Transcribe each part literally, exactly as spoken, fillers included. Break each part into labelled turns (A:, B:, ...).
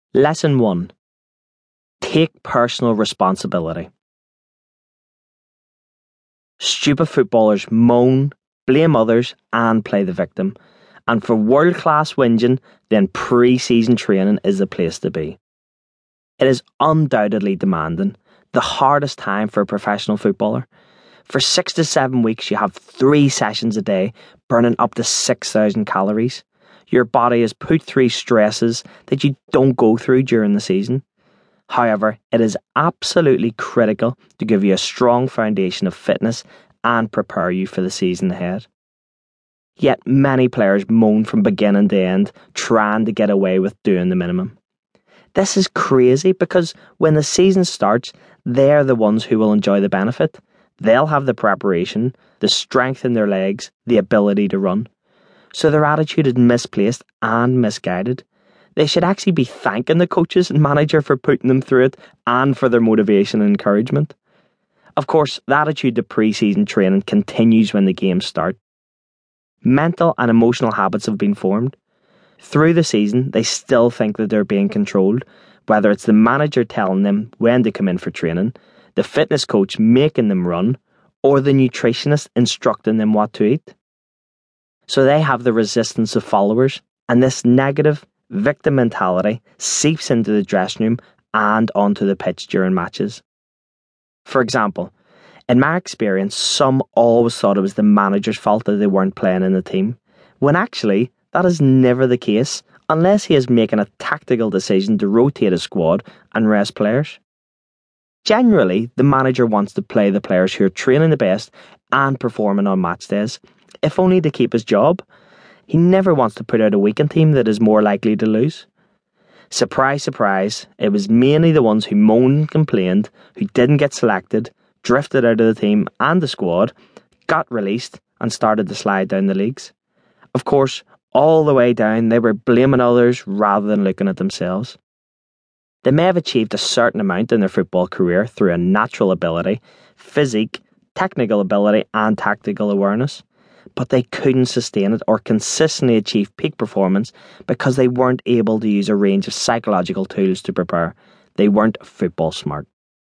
A: Lesson one. Take personal responsibility. Stupid footballers moan, blame others and play the victim. And for world-class whinging, then pre-season training is the place to be. It is undoubtedly demanding, the hardest time for a professional footballer. For six to seven weeks you have three sessions a day, burning up to six thousand calories. Your body is put through stresses that you don't go through during the season. However, it is absolutely critical to give you a strong foundation of fitness and prepare you for the season ahead. Yet many players moan from beginning to end, trying to get away with doing the minimum. This is crazy because when the season starts, they're the ones who will enjoy the benefit. They'll have the preparation, the strength in their legs, the ability to run. So their attitude is misplaced and misguided. They should actually be thanking the coaches and manager for putting them through it and for their motivation and encouragement. Of course, the attitude to pre-season training continues when the games start. Mental and emotional habits have been formed. Through the season, they still think that they're being controlled, whether it's the manager telling them when to come in for training, the fitness coach making them run, or the nutritionist instructing them what to eat. So they have the resistance of followers, and this negative victim mentality seeps into the dressing room and onto the pitch during matches. For example, in my experience, some always thought it was the manager's fault that they weren't playing in the team, when actually that is never the case unless he is making a tactical decision to rotate a squad and rest players. Generally, the manager wants to play the players who are training the best and performing on match days, if only to keep his job. He never wants to put out a weakened team that is more likely to lose. Surprise, surprise, it was mainly the ones who moaned and complained, who didn't get selected, drifted out of the team and the squad, got released and started to slide down the leagues. Of course, all the way down they were blaming others rather than looking at themselves. They may have achieved a certain amount in their football career through a natural ability, physique, technical ability and tactical awareness, but they couldn't sustain it or consistently achieve peak performance because they weren't able to use a range of psychological tools to prepare. They weren't football smart.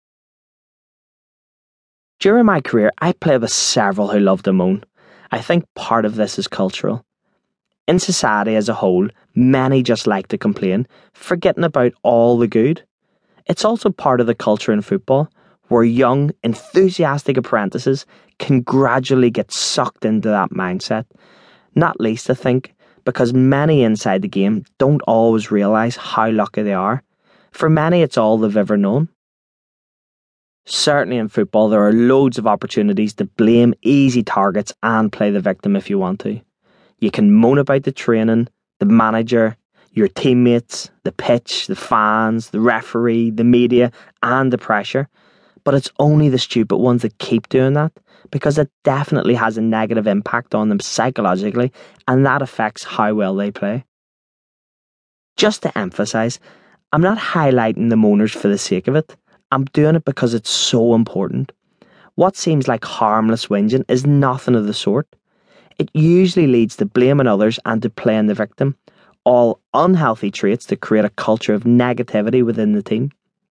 A: During my career, I played with several who loved to moan. I think part of this is cultural. In society as a whole, many just like to complain, forgetting about all the good. It's also part of the culture in football, where young, enthusiastic apprentices can gradually get sucked into that mindset. Not least, I think, because many inside the game don't always realise how lucky they are. For many, it's all they've ever known. Certainly in football, there are loads of opportunities to blame easy targets and play the victim if you want to. You can moan about the training, the manager, your teammates, the pitch, the fans, the referee, the media, and the pressure. But it's only the stupid ones that keep doing that, because it definitely has a negative impact on them psychologically, and that affects how well they play. Just to emphasise, I'm not highlighting the moaners for the sake of it. I'm doing it because it's so important. What seems like harmless whinging is nothing of the sort. It usually leads to blaming others and to playing the victim, all unhealthy traits that create a culture of negativity within the team.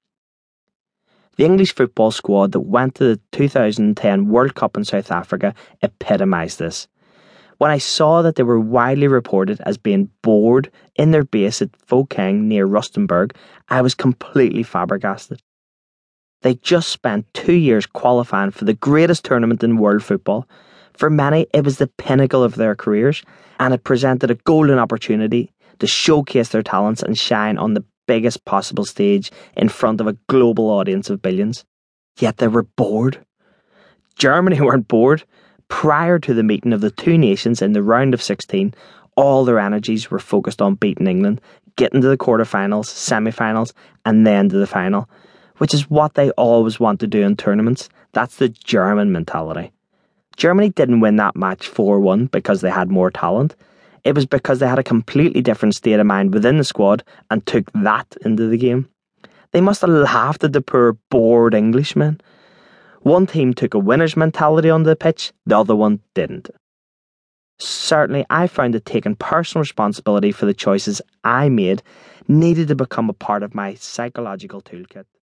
A: The English football squad that went to the two thousand ten World Cup in South Africa epitomised this. When I saw that they were widely reported as being bored in their base at Phokeng near Rustenburg, I was completely flabbergasted. They just spent two years qualifying for the greatest tournament in world football. For many, it was the pinnacle of their careers, and it presented a golden opportunity to showcase their talents and shine on the biggest possible stage in front of a global audience of billions. Yet they were bored. Germany weren't bored. Prior to the meeting of the two nations in the round of sixteen, all their energies were focused on beating England, getting to the quarterfinals, semi-finals, and then to the final, which is what they always want to do in tournaments. That's the German mentality. Germany didn't win that match four one because they had more talent. It was because they had a completely different state of mind within the squad and took that into the game. They must have laughed at the poor bored Englishmen. One team took a winner's mentality on the pitch, the other one didn't. Certainly, I found that taking personal responsibility for the choices I made needed to become a part of my psychological toolkit.